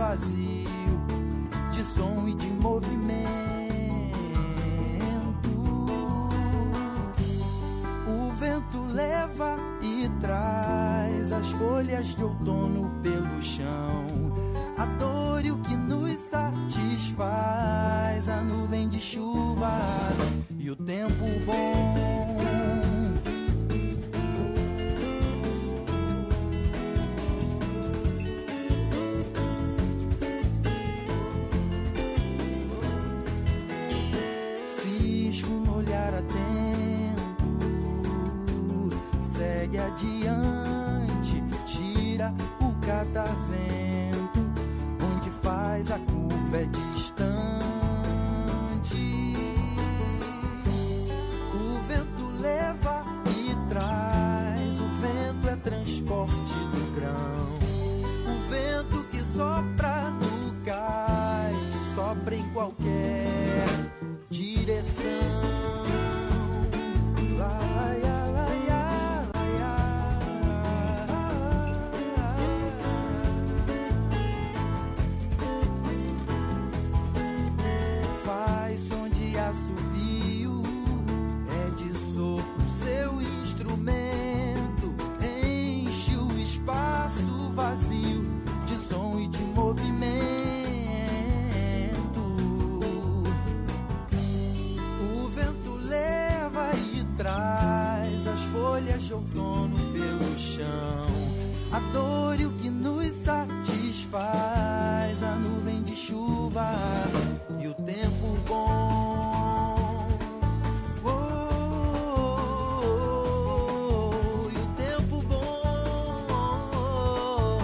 vazio de som e de movimento. O vento leva e traz as folhas de outono pelo chão, a dor e o que nos satisfaz, a nuvem de chuva e o tempo bom. Cisco no olhar atento, segue adiante, gira o catavento, onde faz a curva é distante. O vento leva e traz, o vento é transporte do grão. O vento que sopra no cais, sopra em qualquer direção. Faz som de assovio, é de sopro seu instrumento, enche o espaço vazio de som e de movimento. O vento leva e traz as folhas de outono pelo chão, a dor e o que nos satisfaz, a nuvem de chuva e o tempo bom. E o tempo bom.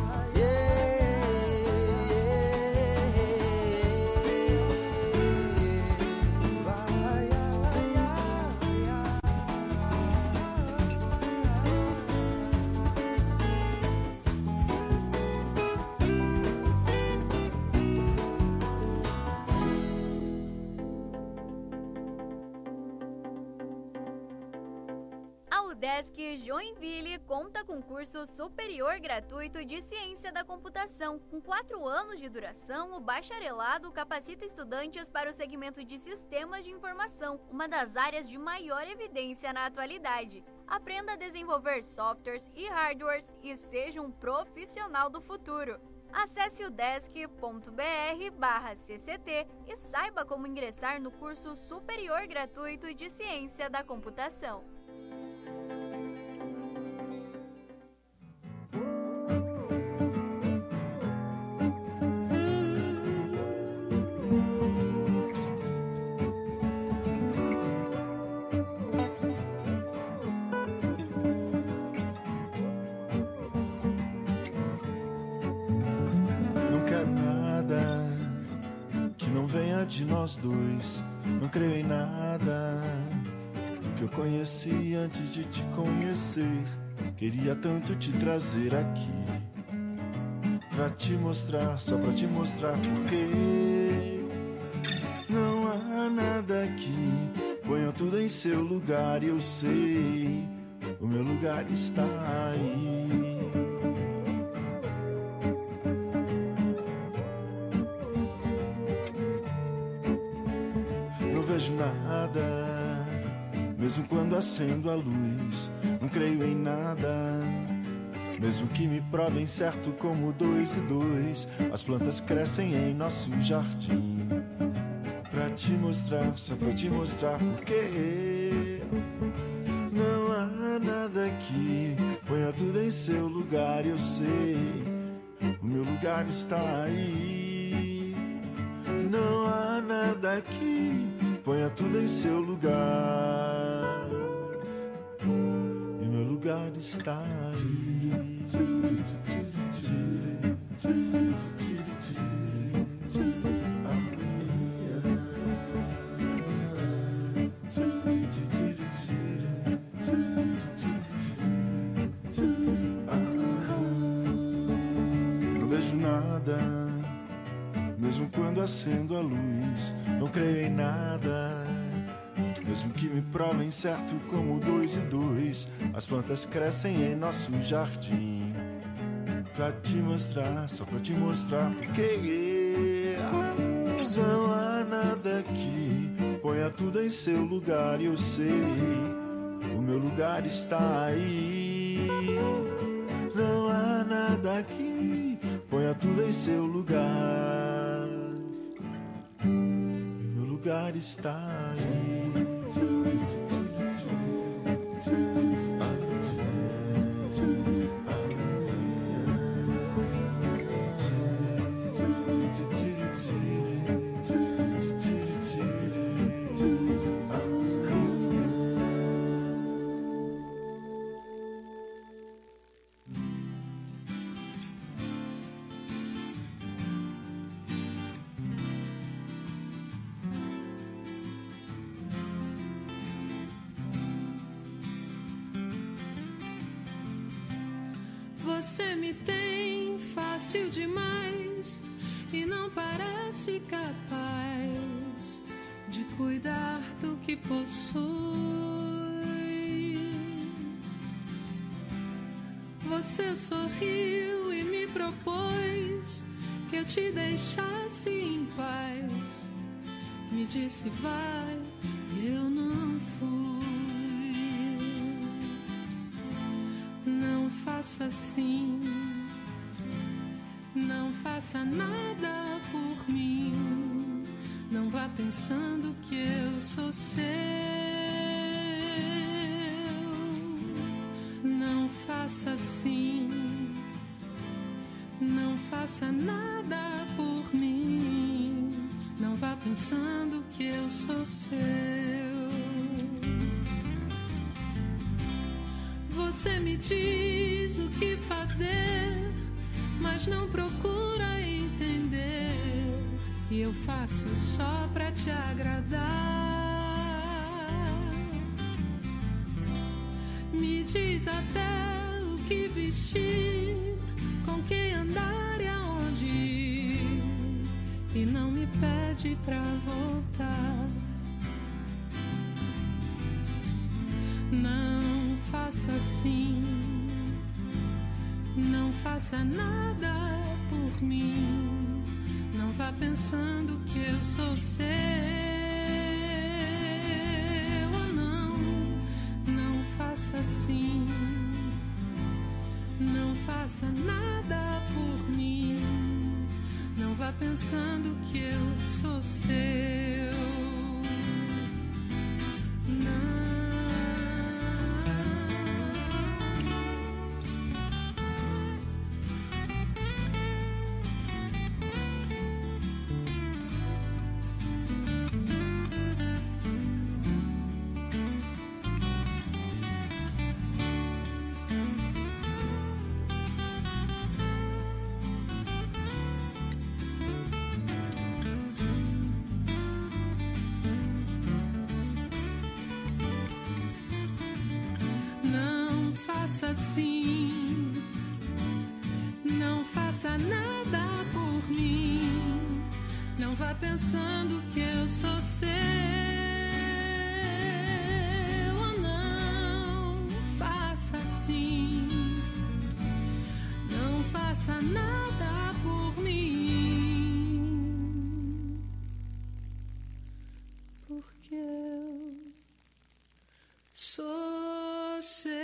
A UDESC Joinville conta com curso superior gratuito de Ciência da Computação. Com 4 anos de duração, o bacharelado capacita estudantes para o segmento de Sistemas de Informação, uma das áreas de maior evidência na atualidade. Aprenda a desenvolver softwares e hardwares e seja um profissional do futuro. Acesse udesc.br/cct e saiba como ingressar no curso superior gratuito de Ciência da Computação. Não quero nada que não venha de nós dois. Não creio em nada que eu conheci antes de te conhecer. Queria tanto te trazer aqui pra te mostrar, só pra te mostrar porque não há nada aqui. Ponha tudo em seu lugar e eu sei, o meu lugar está aí. Não vejo nada, mesmo quando acendo a luz. Não creio em nada, mesmo que me provem certo como 2 e 2. As plantas crescem em nosso jardim pra te mostrar, só pra te mostrar porque não há nada aqui. Ponha tudo em seu lugar e eu sei, o meu lugar está aí. Não há nada aqui. Ponha tudo em seu lugar e meu lugar está aí. Não vejo nada, mesmo quando acendo a luz. Não creio em nada, mesmo que me provem certo como 2 e 2. As plantas crescem em nosso jardim pra te mostrar, só pra te mostrar porque não há nada aqui. Ponha tudo em seu lugar e eu sei, o meu lugar está aí. Não há nada aqui, ponha tudo em seu lugar, o meu lugar está aí. Você me tem fácil demais e não parece capaz de cuidar do que possui. Você sorriu e me propôs que eu te deixasse em paz. Me disse vai, e eu não fui. Não faça assim, não faça nada por mim. Não vá pensando que eu sou seu. Não faça assim, não faça nada por mim. Não vá pensando que eu sou seu. Você me diz o que fazer, mas não procura entender. E eu faço só pra te agradar. Me diz até o que vestir, com quem andar e aonde ir. E não me pede pra voltar. Não faça assim, não faça nada por mim. Não vá pensando que eu sou seu. Oh, não faça assim, não faça nada por mim. Não vá pensando que eu sou seu. Não. Assim, não faça nada por mim. Não vá pensando que eu sou seu. Oh, não faça assim, não faça nada por mim, porque eu sou seu.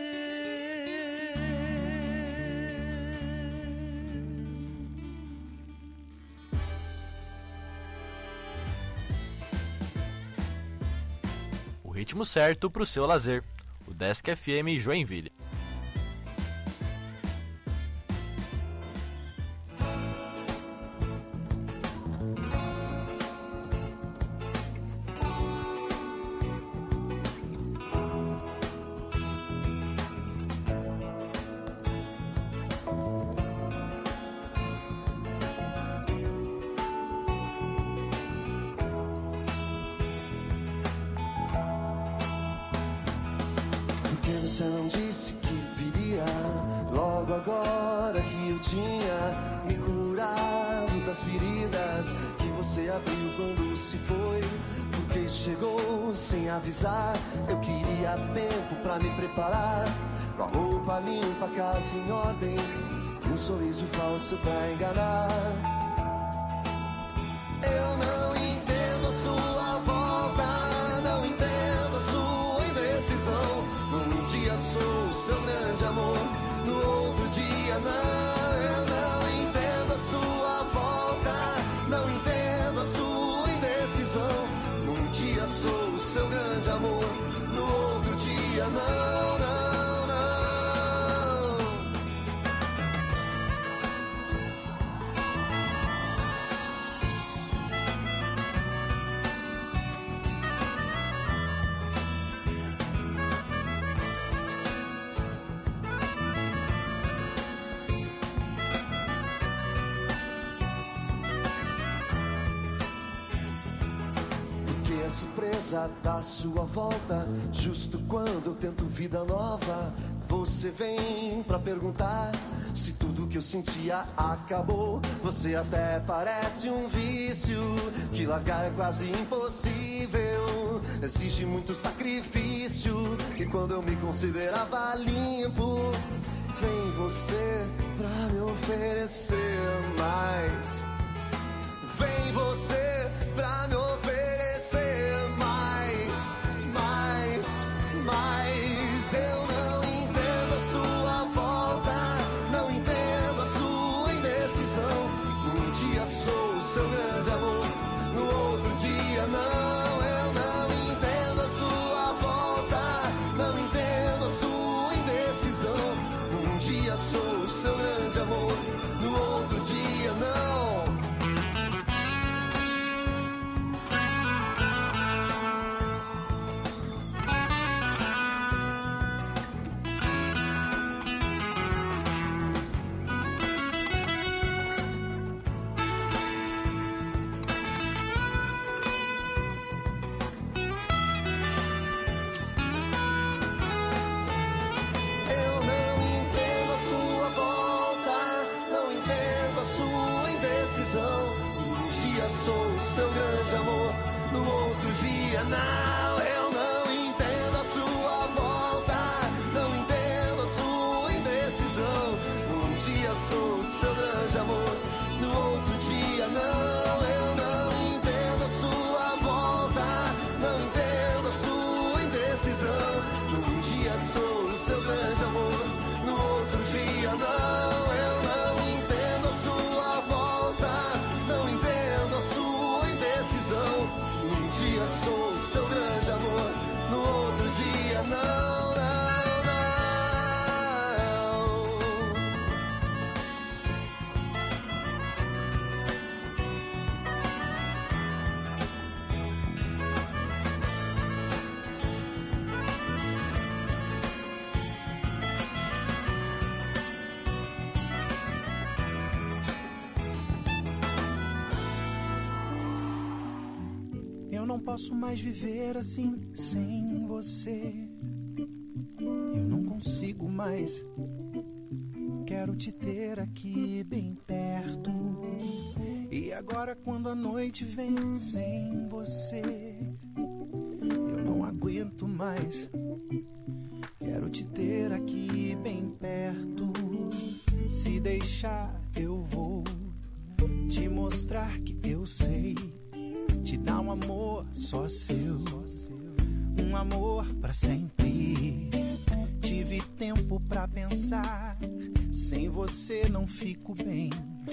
Ritmo certo para o seu lazer. O Desk FM Joinville. Você não disse que viria logo agora que eu tinha me curado das feridas que você abriu quando se foi, porque chegou sem avisar. Eu queria tempo pra me preparar, com a roupa limpa, a casa em ordem, um sorriso falso pra enganar. Eu não entendo a sua volta, não entendo a sua indecisão. Num dia sou o seu grande amor, no outro dia não. Eu não entendo a sua volta, não entendo a sua indecisão. Num dia sou o seu grande amor, no outro dia não, não, não. Porque a surpresa da sua volta, justo quando eu tento vida nova, você vem pra perguntar se tudo que eu sentia acabou. Você até parece um vício que largar é quase impossível, exige muito sacrifício. E quando eu me considerava limpo, vem você pra me oferecer mais. Vem você pra me oferecer mais, mais, mais. Eu não entendo a sua volta, não entendo a sua indecisão. Um dia sou o seu grande amor, no outro dia não. Eu não entendo a sua volta, não entendo a sua indecisão. Um dia sou o seu grande amor, no outro dia não. Eu não entendo a sua volta, não entendo a sua indecisão. Um dia sou o seu grande amor, no outro dia não. Eu não entendo a sua volta, não entendo a sua indecisão. Um dia sou o seu grande amor, no outro dia não. Eu não entendo a sua volta, não entendo a sua indecisão. Um dia sou o seu grande amor, no outro dia não. Eu não entendo a sua volta, não entendo a sua indecisão. Um dia sou o seu grande amor, no outro dia não, não, não. Eu não posso mais viver assim sem você. Eu não consigo mais. Quero te ter aqui bem perto. E agora quando a noite vem sem você, eu não aguento mais. Quero te ter aqui bem perto. Se deixar eu vou te mostrar que eu sei te dar um amor só seu, um amor pra sempre. Tive tempo pra pensar, sem você não fico bem.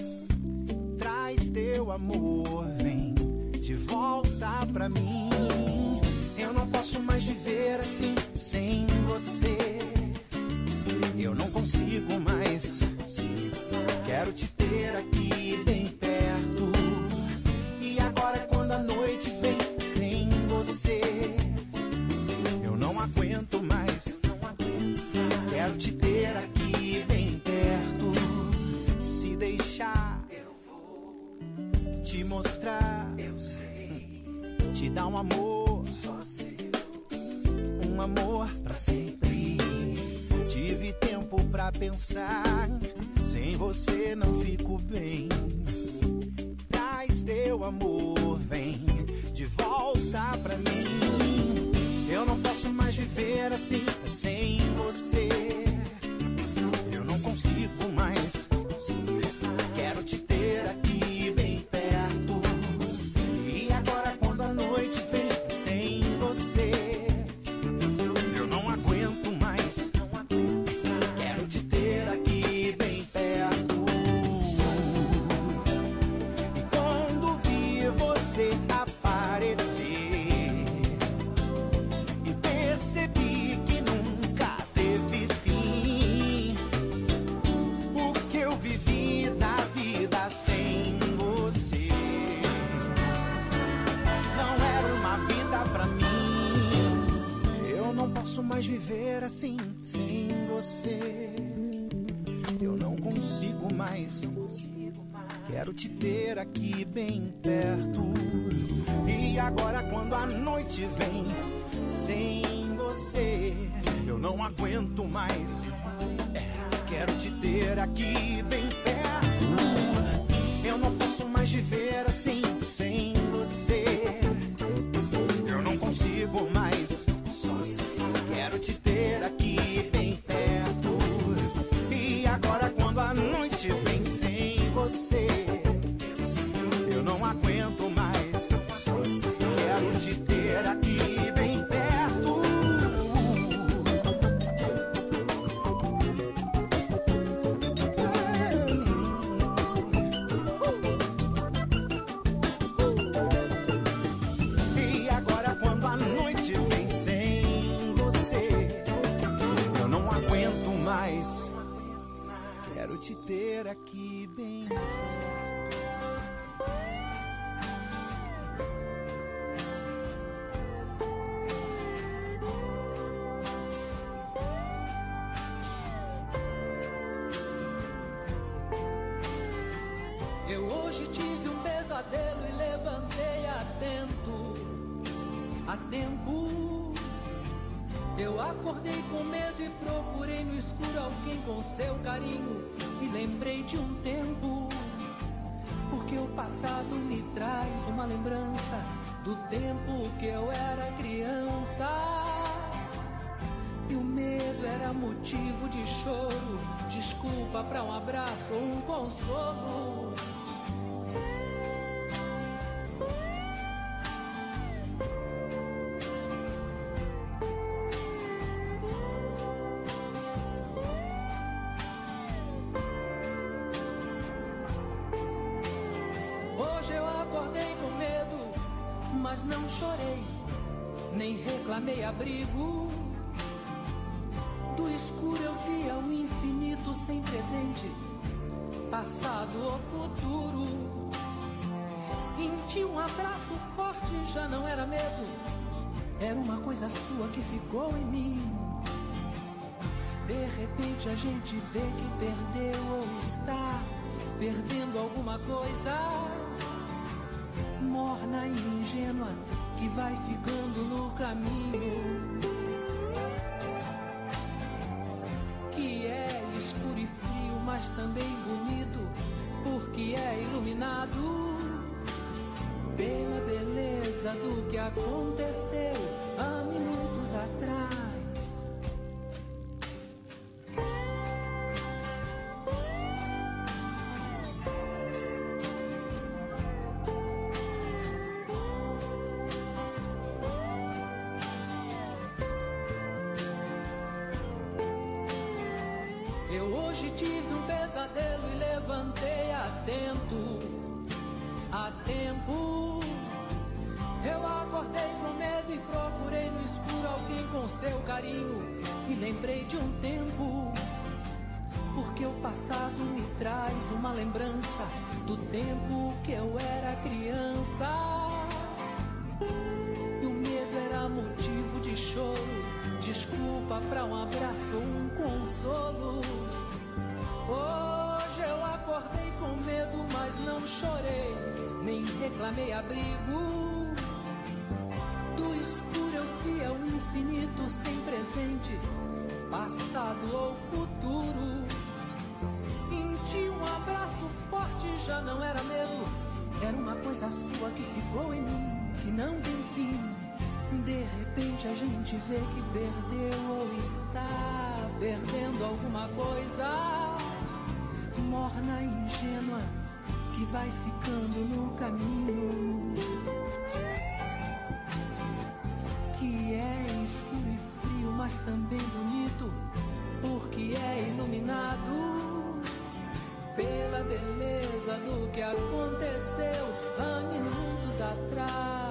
Traz teu amor, vem de volta pra mim. Eu não posso mais viver assim sem você. Eu não consigo mais. Quero te ter aqui bem perto. E agora quando a noite vem sem você, eu não aguento mais. Quero te ter aqui bem perto. Se deixar, eu vou te mostrar. Eu sei, te dar um amor só seu, um amor pra sempre. Tive tempo pra pensar, sem você não fico bem. Traz teu amor, vem de volta pra mim. Eu não posso mais viver assim sem você. Eu não consigo mais. Quero te ter aqui bem perto. E agora quando a noite vem sem você, eu não aguento mais. Quero te ter aqui bem perto. Eu não posso mais viver assim sem você. Eu não consigo mais. Quero te ter aqui bem perto. E agora quando a noite vem sem você, eu não aguento mais. Quero te ter aqui bem perto. E agora quando a noite vem sem você, eu não aguento mais. Quero te ter aqui bem perto. Eu hoje tive um pesadelo e levantei a tempo. Eu acordei com medo e procurei no escuro alguém com seu carinho. E lembrei de um tempo, porque o passado me traz uma lembrança do tempo que eu era criança. E o medo era motivo de choro, desculpa pra um abraço ou um consolo. Hoje eu acordei com medo, mas não chorei, nem reclamei abrigo. Do escuro eu via o infinito sem presente, passado ou futuro. Senti um abraço forte, já não era medo, era uma coisa sua que ficou em mim. De repente a gente vê que perdeu ou está perdendo alguma coisa, morna e ingênua, que vai ficando no caminho. Que é escuro e frio, mas também bonito, porque é iluminado pela beleza do que aconteceu há minutos atrás. Eu hoje tive um pesadelo e levantei a tempo. Eu acordei com medo e procurei no escuro alguém com seu carinho. E lembrei de um tempo, porque o passado me traz uma lembrança do tempo que eu era criança. E o medo era motivo de choro, desculpa pra um abraço ou um consolo. Hoje eu acordei com medo, mas não chorei, nem reclamei abrigo. Do escuro eu via o infinito sem presente, passado ou futuro. Senti um abraço forte, já não era medo, era uma coisa sua que ficou em mim, que não tem fim. De repente a gente vê que perdeu ou está perdendo alguma coisa, morna e ingênua, que vai ficando no caminho. Que é escuro e frio, mas também bonito, porque é iluminado pela beleza do que aconteceu há minutos atrás.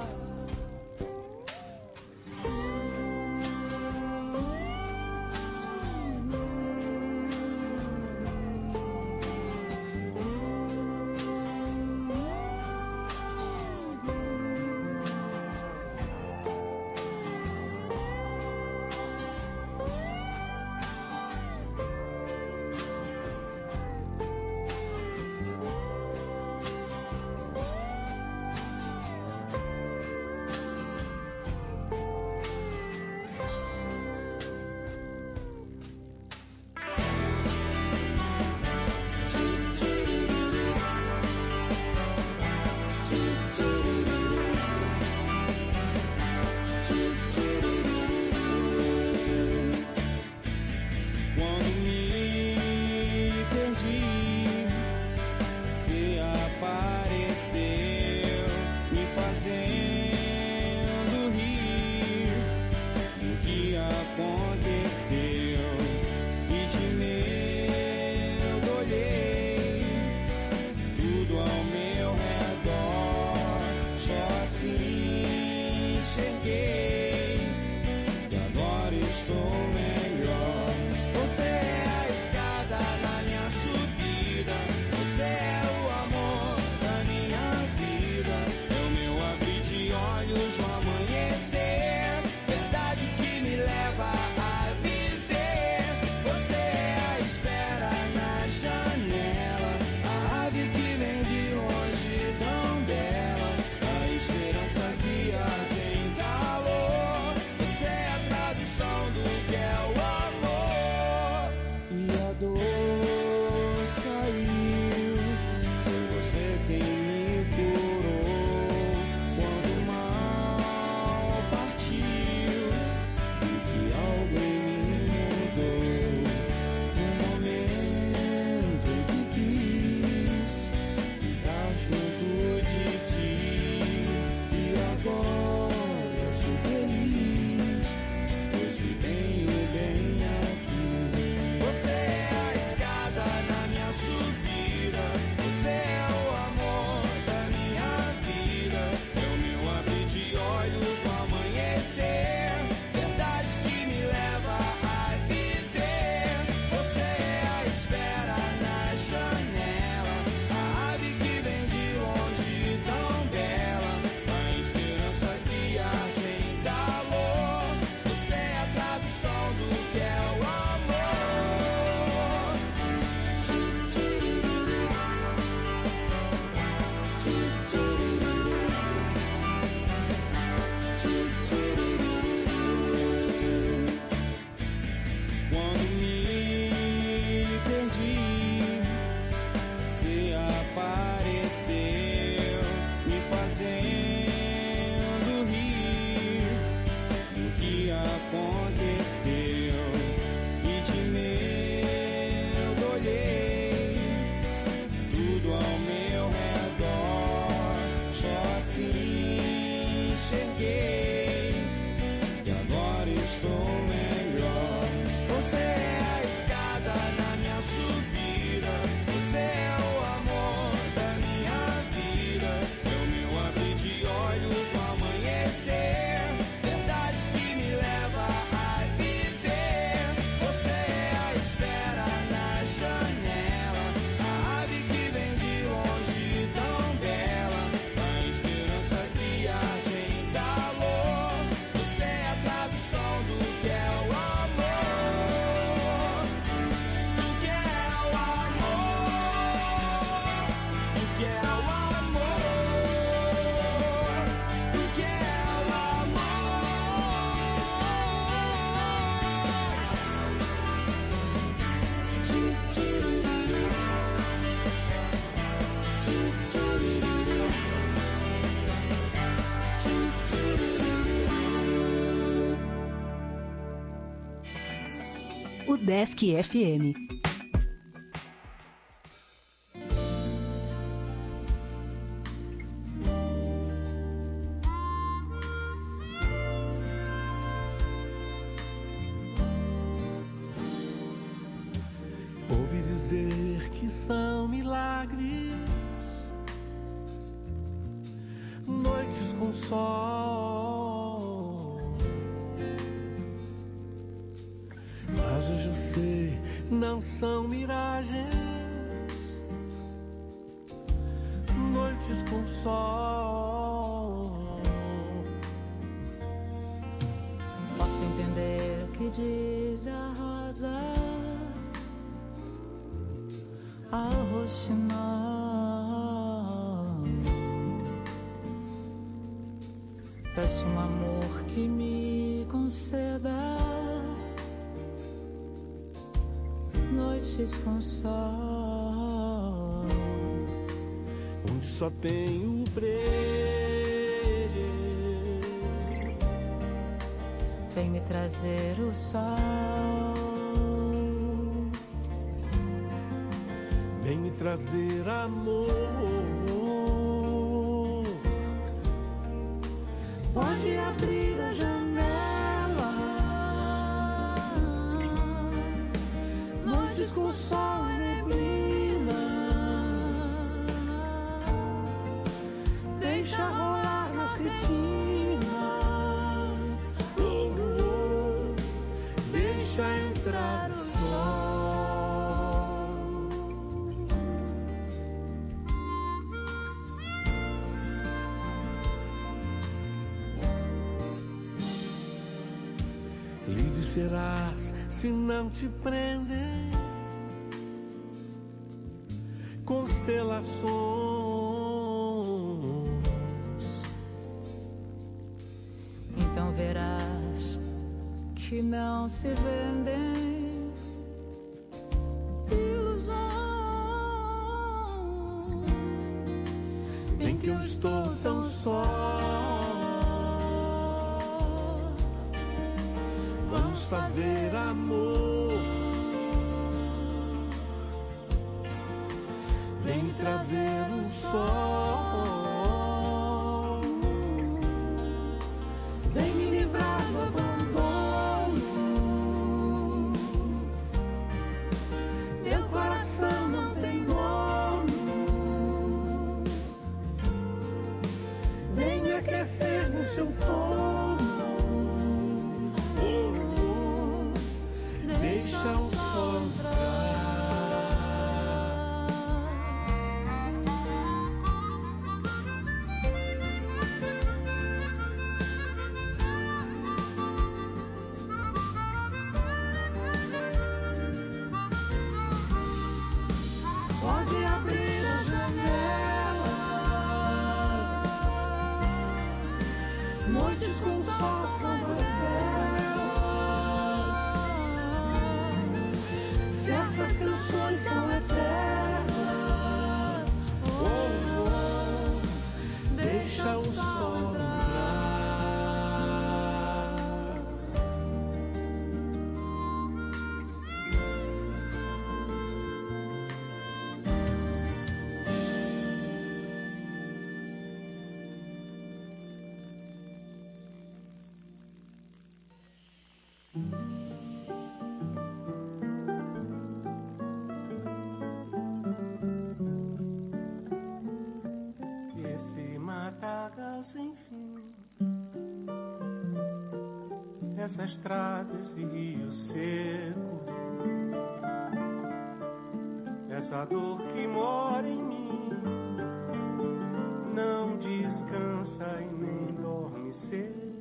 Desk FM. Ouvi dizer que são milagres, noites com sol, mas hoje eu sei, não são miragens, noites com sol. Posso entender o que diz a rosa ao roxinol. Peço um amor que me conceda noites com sol, onde só tem o breu. Vem me trazer o sol, vem me trazer amor. Pode abrir a janela, noites com sol e neblina. Deixa rolar nas retinas, deixa entrar o sol. Livre serás se não te prendem constelações. Então verás que não se vendem ilusões. Bem que eu estou tão só. Vamos fazer amor. Vem me trazer o sol. Vem me livrar do abandono. Meu coração não tem dono. Vem me aquecer no seu torno. Deixa o sol entrar. Pode abrir a janela, noites com sol são mais belas, certas canções são eternas. Deixa o sol entrar. Esse matagal sem fim, essa estrada, esse rio seco, essa dor que mora em mim, não descansa e nem dorme cedo.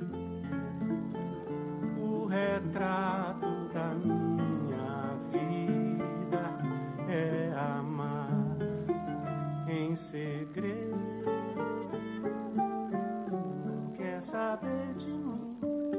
O retrato da minha vida é amar em segredo. Quer saber de mim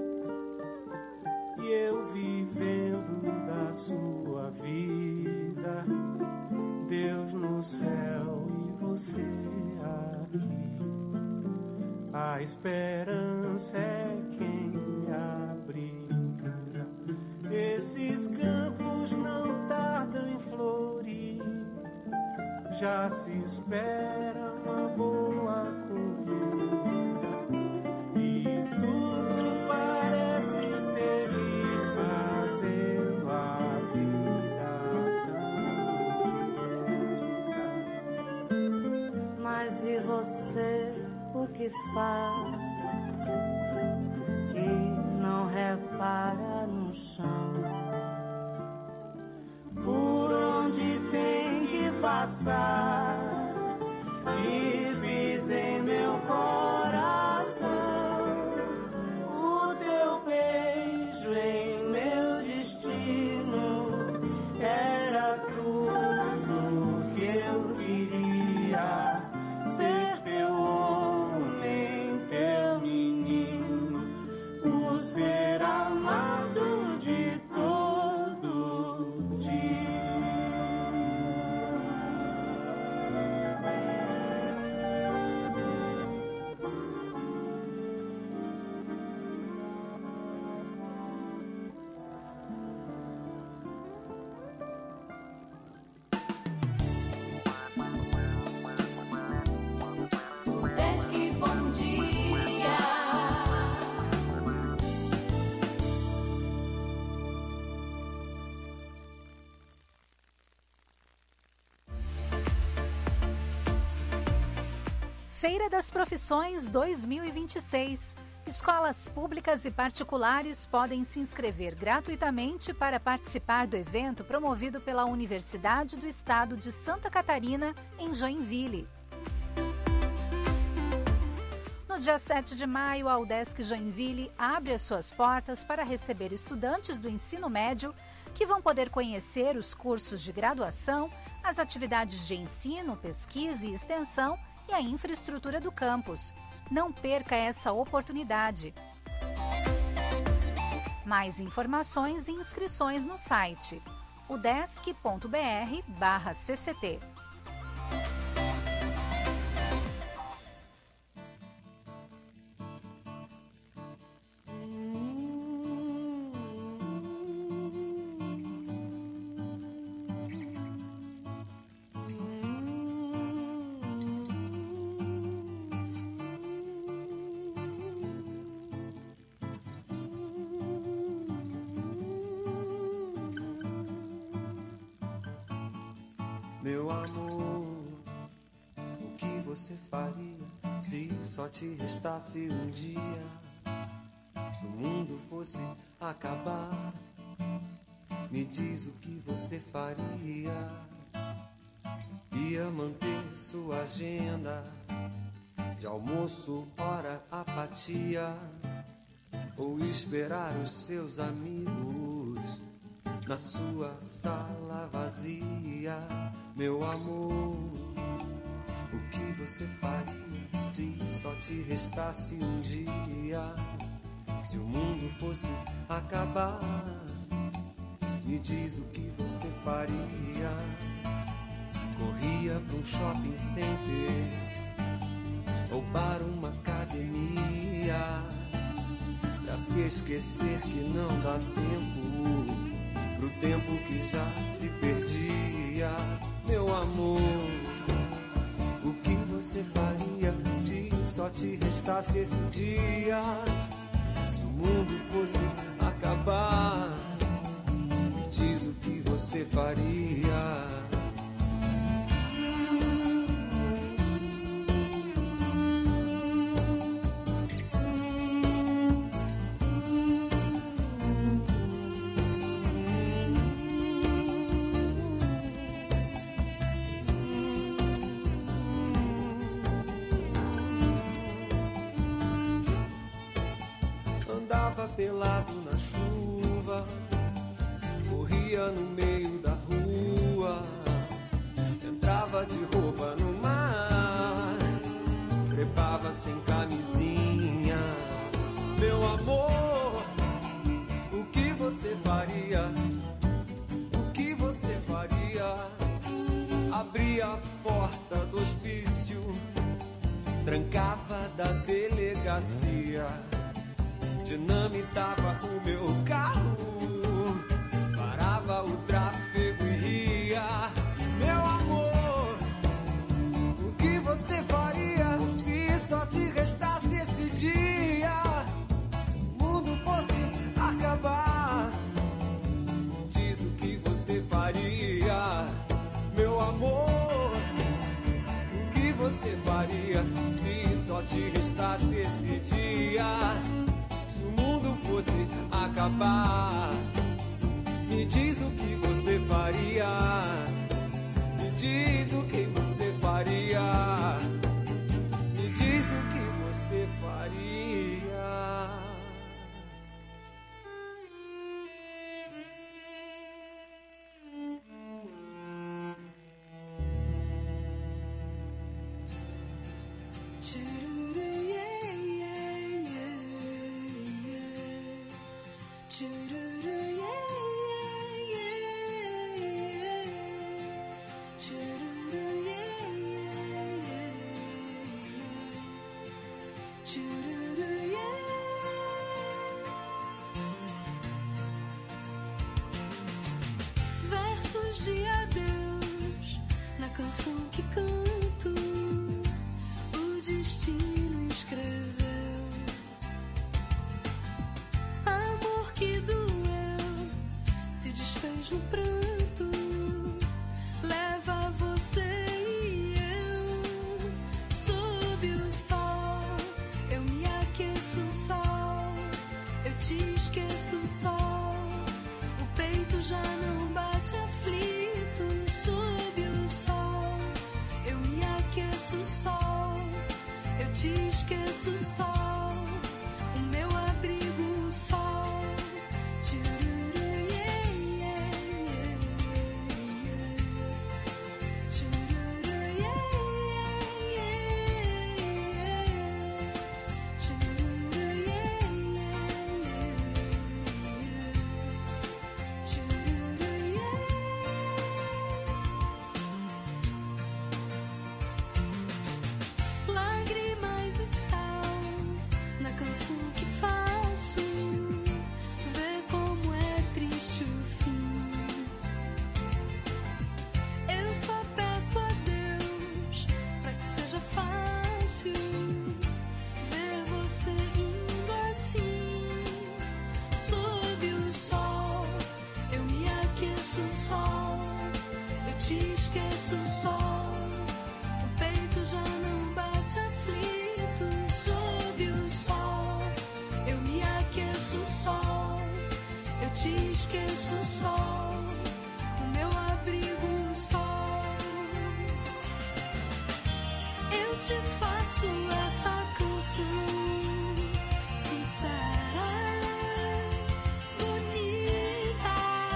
e eu vivendo da sua vida, Deus no céu e você aqui. A esperança é quem abriga esses campos já se espera uma boa colheita e tudo parece seguir fazendo a vida. Mas e você, o que faz que não repara no chão? Por onde tem que passar e pisa em meu coração, o teu beijo em meu destino era tudo que eu queria, ser teu homem, teu menino, por ser amado de todo dia. Desk Bom Dia. Feira das Profissões 2026. Escolas públicas e particulares podem se inscrever gratuitamente para participar do evento promovido pela Universidade do Estado de Santa Catarina, em Joinville. No dia 7 de maio, a UDESC Joinville abre as suas portas para receber estudantes do ensino médio que vão poder conhecer os cursos de graduação, as atividades de ensino, pesquisa e extensão e a infraestrutura do campus. Não perca essa oportunidade. Mais informações e inscrições no site udesc.br/cct. Meu amor, o que você faria se só te restasse um dia? Se o mundo fosse acabar, me diz o que você faria. Ia manter sua agenda de almoço, hora, apatia, ou esperar os seus amigos na sua sala vazia? Meu amor, o que você faria se só te restasse um dia? Se o mundo fosse acabar, me diz o que você faria. Corria pra um shopping center ou para uma academia, pra se esquecer que não dá tempo pro tempo que já se perdia. Meu amor, o que você faria se só te restasse esse dia? Se o mundo fosse acabar, me diz o que você faria. Pelado na chuva, corria no meio da rua, entrava de roupa no mar, trepava sem camisinha. Meu amor, o que você faria? O que você faria? Abria a porta do hospício, trancava da delegacia, dinamitava o meu carro, parava o tráfego e ria. Meu amor, amor. O que você faria se só te restasse esse dia? Se o mundo fosse acabar, me diz o que você faria. Me diz o que você faria. Me diz o que você faria. Versos de adeus na canção que canto, o destino escreveu. Amor que doeu se desfez no pranto, leva você e eu sob o sol. Eu me aqueço o sol, eu te esqueço o sol. O peito já não bate aflito sob o sol. Eu me aqueço o sol, eu te esqueço o sol. O meu abrigo o sol. Tchururu, yeah, yeah, yeah, yeah. Tchururu, yeah, yeah, yeah. Tchururu, yeah, yeah, yeah. Tchururu, yeah. Lágrimas e sal na canção que faço, vê como é triste o fim. Eu só peço a Deus pra que seja fácil ver você indo assim sob o sol. Eu me aqueço o sol, eu te esqueço o sol. O peito já não bate aflito sob o sol. Eu me aqueço o sol, eu te esqueço o sol. O meu abrigo o sol. Eu te faço essa canção sincera, bonita,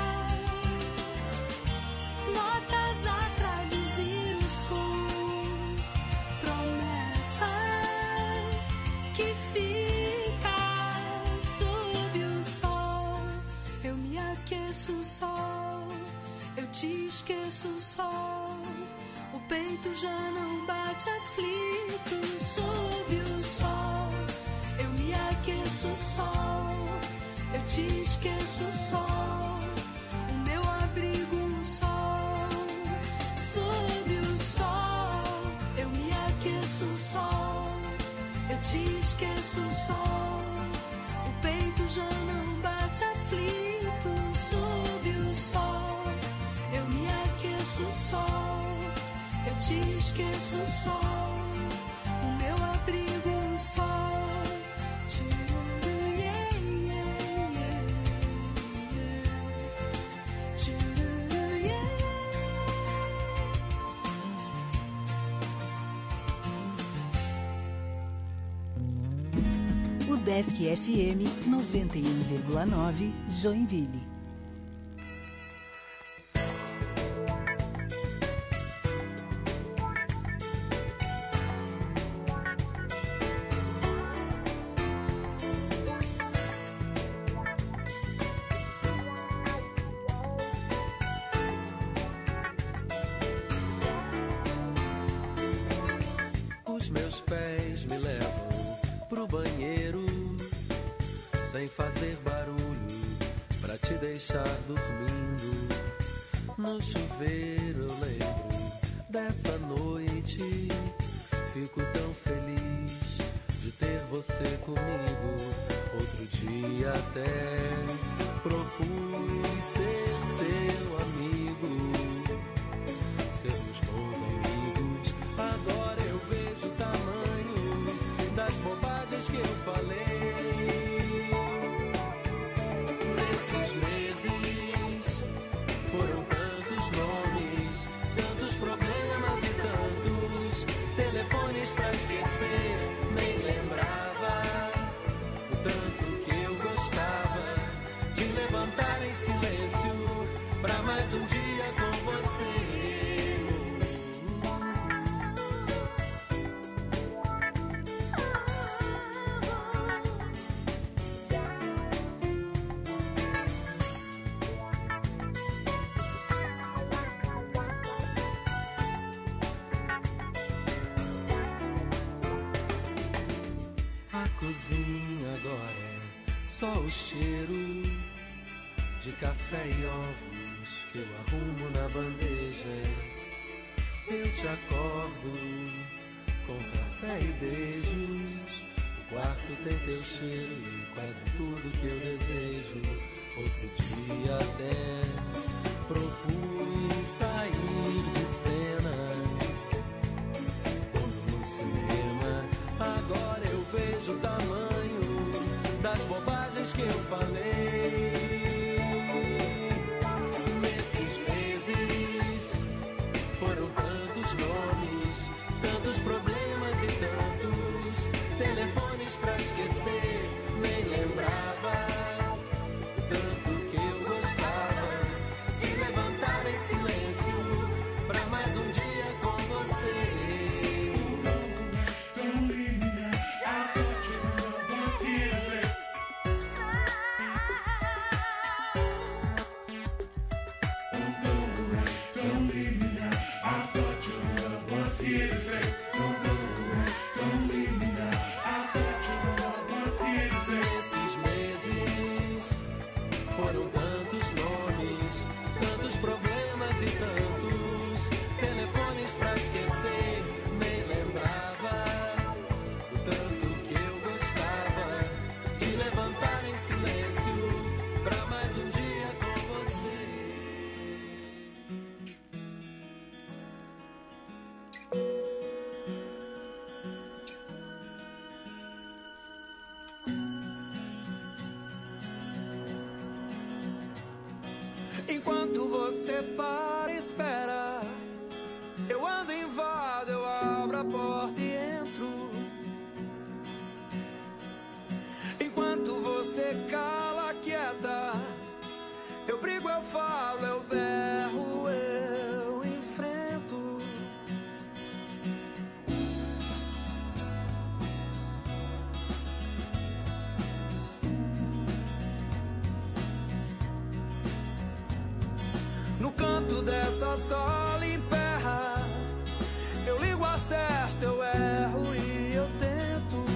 notas a traduzir o som, promessa que fica sob o sol. Eu me aqueço o sol, eu te esqueço o sol. O peito já não bate aflito sob o sol. Eu me aqueço o sol, eu te esqueço o sol. O meu abrigo o sol. Sob o sol, eu me aqueço o sol, eu te esqueço o sol. O peito já não bate aflito sob o sol. Eu me aqueço o sol, eu te esqueço o sol. O meu abrigo o sol. Tchururu, yeah, yeah, yeah, yeah. Tchururu, yeah. O Desk FM 91,9 Joinville. Os meus pés me levam pro banheiro sem fazer barulho pra te deixar dormindo. No chuveiro eu lembro dessa noite, fico tão feliz de ter você comigo. Outro dia até propus ser seu amigo, sermos cozinha agora é só o cheiro de café e ovos que eu arrumo na bandeja. Eu te acordo com café e beijos. O quarto tem teu cheiro e quase tudo que eu desejo. Outro dia até propus sair de cena no cinema. Agora eu vejo o tamanho das bobagens que eu falei. Nesses meses foram tantos nomes, tantos problemas e tantos telefones pra esquecer. Nem lembrava tanto que eu gostava de levantar em silêncio pra mais um dia com você. Esses meses foram tantos nomes, tantos problemas e tantos telefones pra esquecer. Nem lembrava o tanto que eu gostava de levantar em silêncio pra mais um dia com você. Enquanto você para e espera, eu ando, invado, eu abro a porta e entro. Enquanto você cala, quieta, eu brigo, eu falo, eu berro, eu enfrento. No canto dessa sala emperra, eu ligo, acerto, eu erro e eu tento.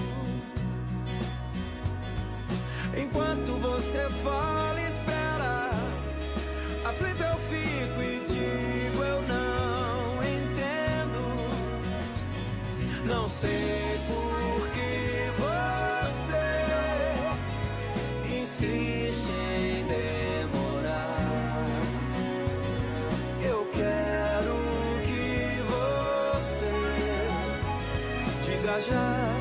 Enquanto você fala e espera, aflito eu fico e digo eu não entendo. Não sei por que você insiste em demorar. Eu quero que você diga já.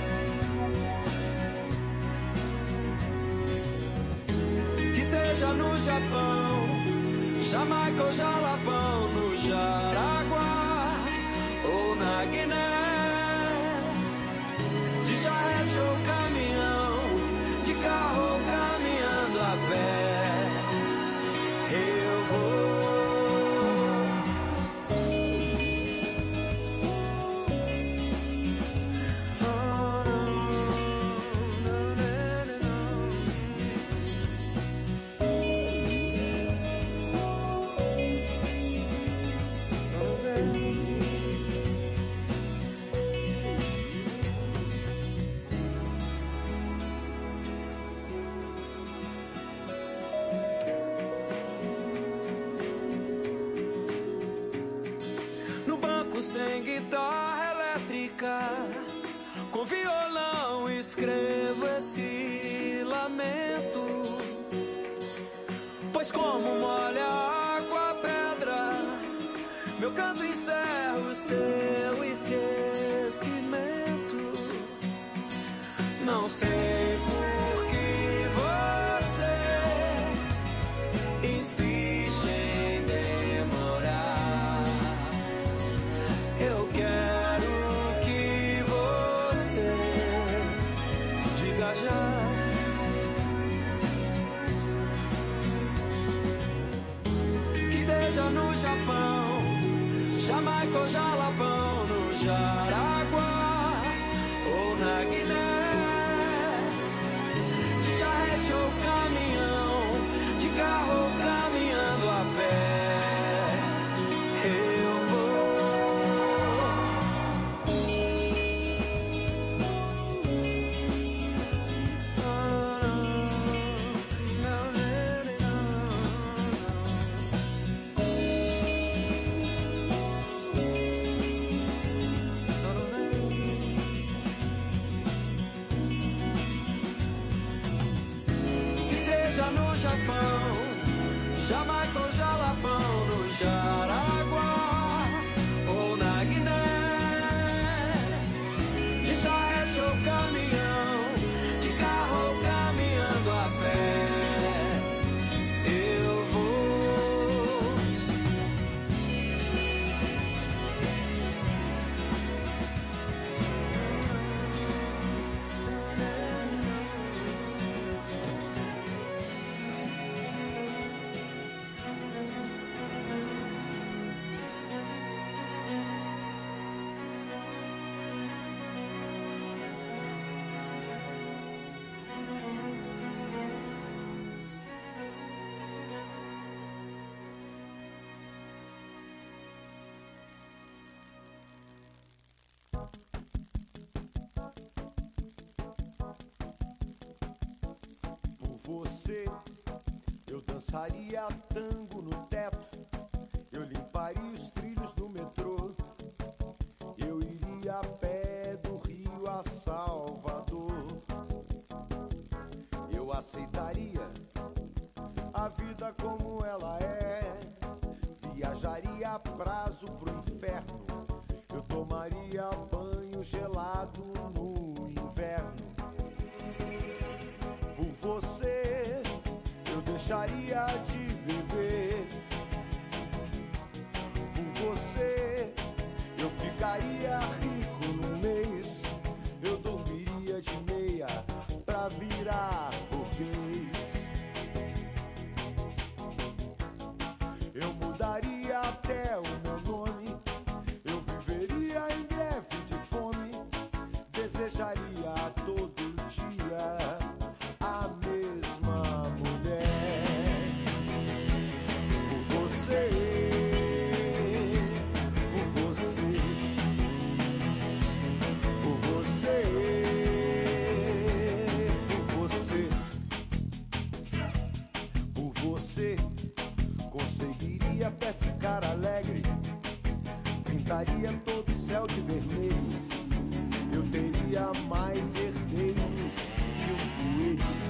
Que seja no Japão, Jamaica ou Jalapão, no Jaraguá ou na Guiné, de charrete ou caminhão, de carro ou caminhando a pé, eu vou. Sem guitarra elétrica, com violão escrevo esse lamento. Pois como molha a água a pedra, meu canto encerra o seu esquecimento. Não sei por que você insiste em demorar. Eu quero que você diga já. Que seja no Japão, Jamaica ou Jalapão, no Jaraguá ou na Guiné, de charrete ou caminhão, de carro ou caminhando a pé, eu vou. você, eu dançaria tango no teto, eu limparia os trilhos do metrô, eu iria a pé do Rio a Salvador, eu aceitaria a vida como ela é, viajaria a prazo pro inferno, eu tomaria banho gelado no inverno. Por você, eu deixaria de beber. Por você, eu ficaria rico no mês. Eu dormiria de meia pra virar burguês. Eu mudaria até o meu nome. Eu viveria em greve de fome. Desejaria todo dia a mesma mulher. Por você, por você, por você, por você, por você, conseguiria até ficar alegre, pintaria todo o céu de vermelho, eu teria mais herdeiros que um coelho.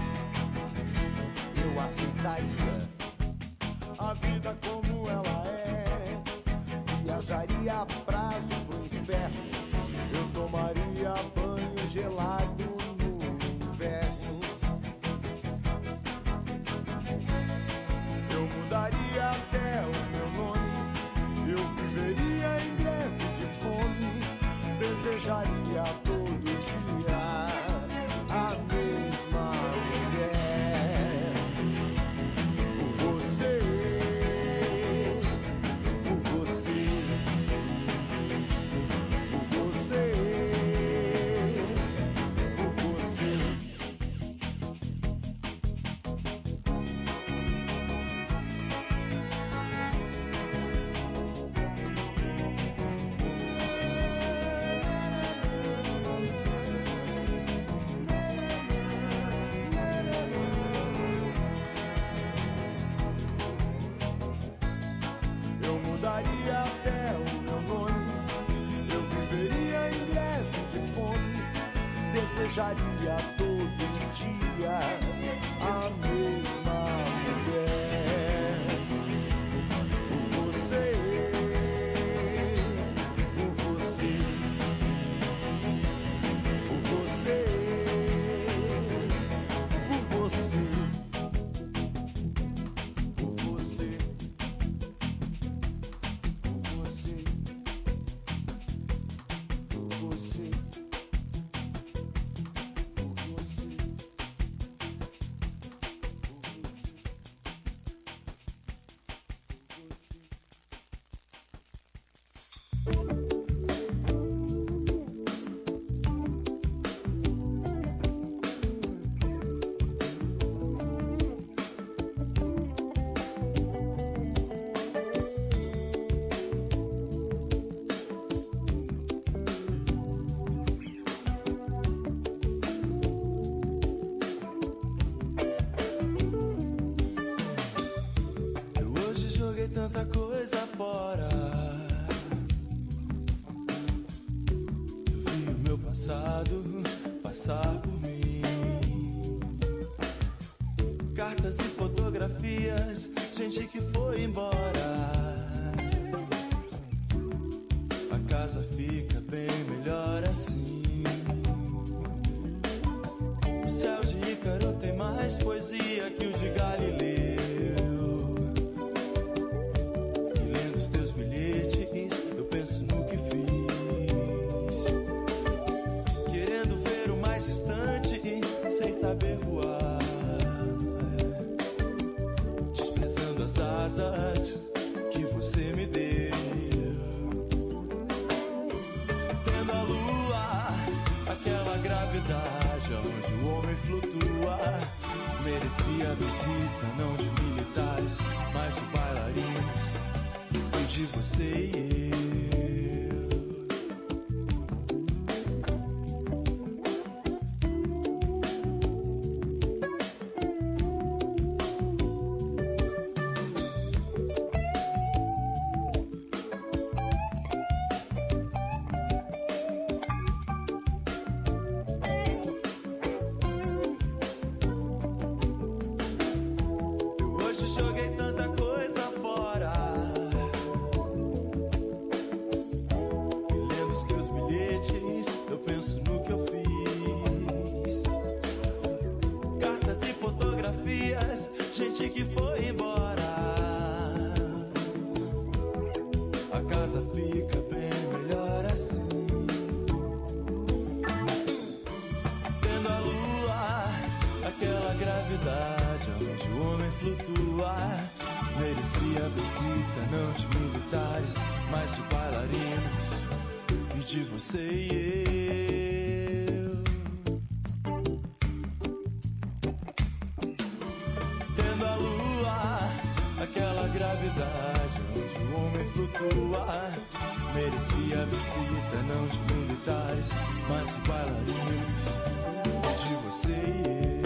Eu aceitaria a vida como ela é, viajaria a prazo pro inferno, eu tomaria banho gelado no inverno. Eu mudaria até o meu nome, eu viveria em greve de fome, desejaria todo dia a mesma mulher. Por você, por você, por você, por você. Eu mudaria até o meu nome, eu viveria em greve de fome, desejaria todo dia a mesma mulher. Por você, por você, por você, por você, por você. Tanta coisa fora, eu vi o meu passado passar por mim, cartas e fotografias, gente que foi embora, a casa fica bem melhor assim, o céu de Ícaro tem mais poesia que o de Galileu. Eu penso no que fiz, querendo ver o mais distante sem saber voar, desprezando as asas que você me deu, tendo a lua, aquela gravidade onde o homem flutua, merecia a visita não de militares, mas de bailarinos, de você e eu. a casa fica bem melhor assim. Tendo a lua, aquela gravidade onde o homem flutua, merecia visita não de militares, mas de bailarinos e de você e eu. Tendo a lua, aquela gravidade onde o homem flutua, merecia visita não de militares, mas de bailarinos de você e eu.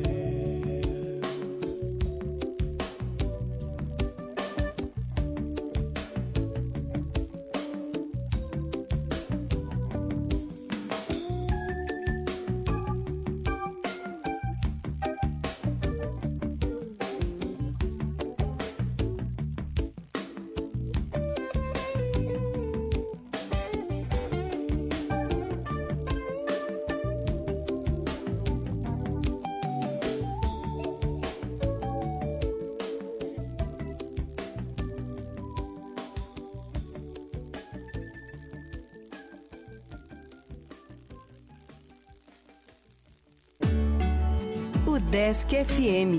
Desk FM.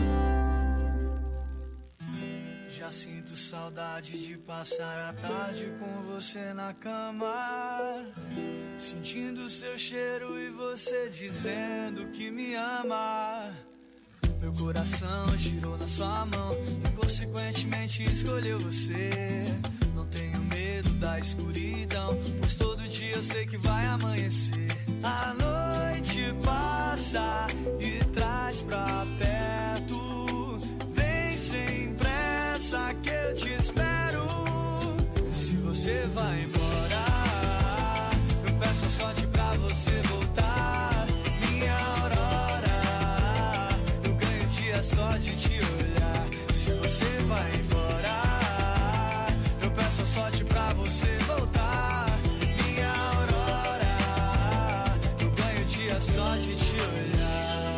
Já sinto saudade de passar a tarde com você na cama, sentindo seu cheiro e você dizendo que me ama. Meu coração girou na sua mão e consequentemente escolheu você. Não tenho medo da escuridão, pois todo dia eu sei que vai amanhecer. A noite passa de trás pra perto, vem sem pressa que eu te espero. Se você vai embora, eu peço sorte pra você voltar. Minha aurora, eu ganho dia só de te olhar. Se você vai embora, eu peço sorte pra você voltar. Minha aurora, eu ganho dia só de te olhar.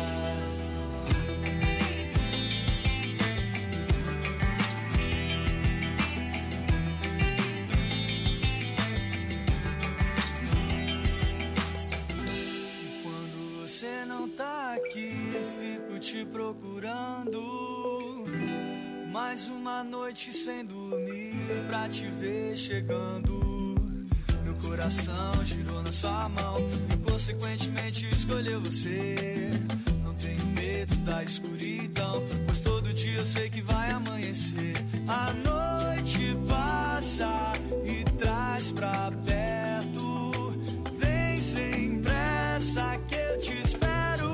Te procurando, mais uma noite sem dormir pra te ver chegando. Meu coração girou na sua mão e consequentemente escolheu você. Não tenho medo da escuridão, pois todo dia eu sei que vai amanhecer. A noite passa e traz pra perto, vem sem pressa que eu te espero.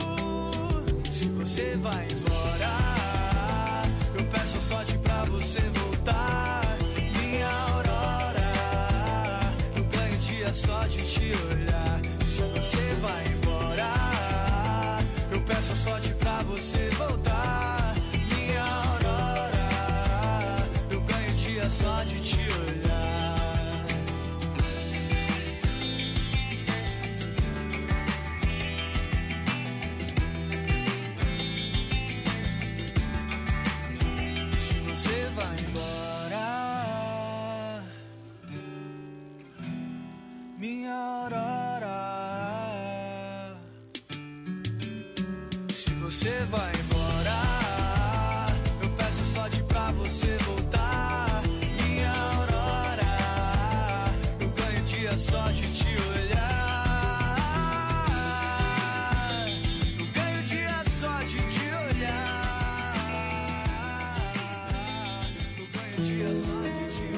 Você vai embora, eu peço sorte pra você voltar. Minha aurora, eu ganho dia só de te olhar. Se você vai embora, eu peço sorte pra você voltar. Minha aurora, eu ganho dia só de te olhar. Minha aurora, se você vai embora, eu peço sorte pra você voltar. Minha aurora, eu ganho dia só de te olhar. Eu ganho dia só de te olhar. Eu ganho dia só de te olhar.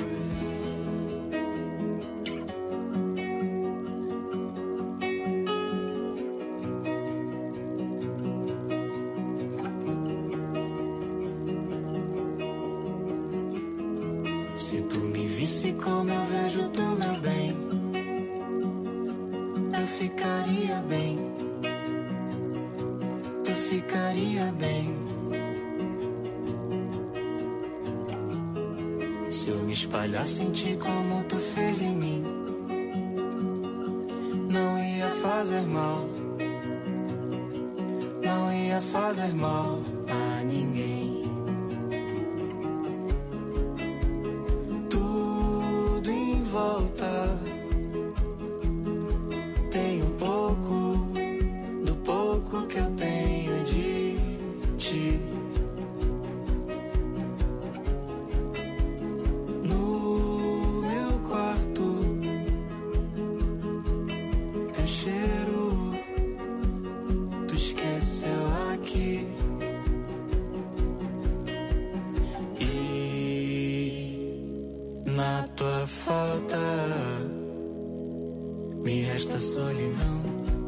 Se como eu vejo do meu bem, eu ficaria bem, tu ficaria bem. Se eu me espalhasse em ti como tu fez em mim, não ia fazer mal, não ia fazer mal a ninguém. volta. Tem um pouco do pouco que eu tenho de ti. No meu quarto, teu cheiro, tu esqueceu aqui. Na tua falta me resta solidão.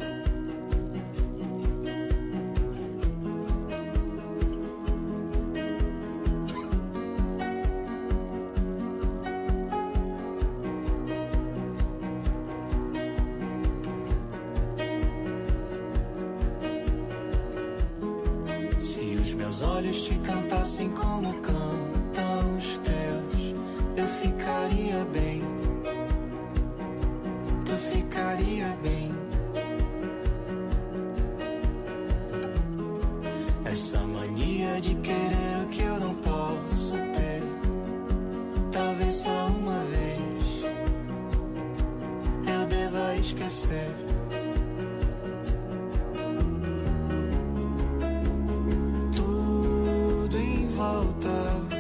Se os meus olhos te cantassem como cantam os teus, eu ficaria bem, tu ficaria bem. Essa mania de querer o que eu não posso ter, talvez só uma vez eu deva esquecer. Tudo em volta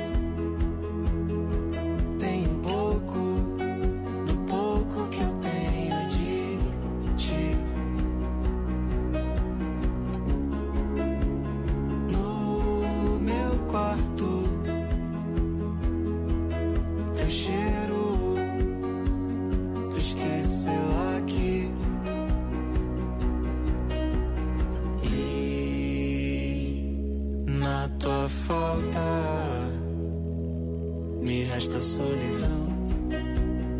tem um pouco do pouco que eu tenho de ti. No meu quarto, teu cheiro, tu esqueceu aqui. E na tua falta me resta solidão.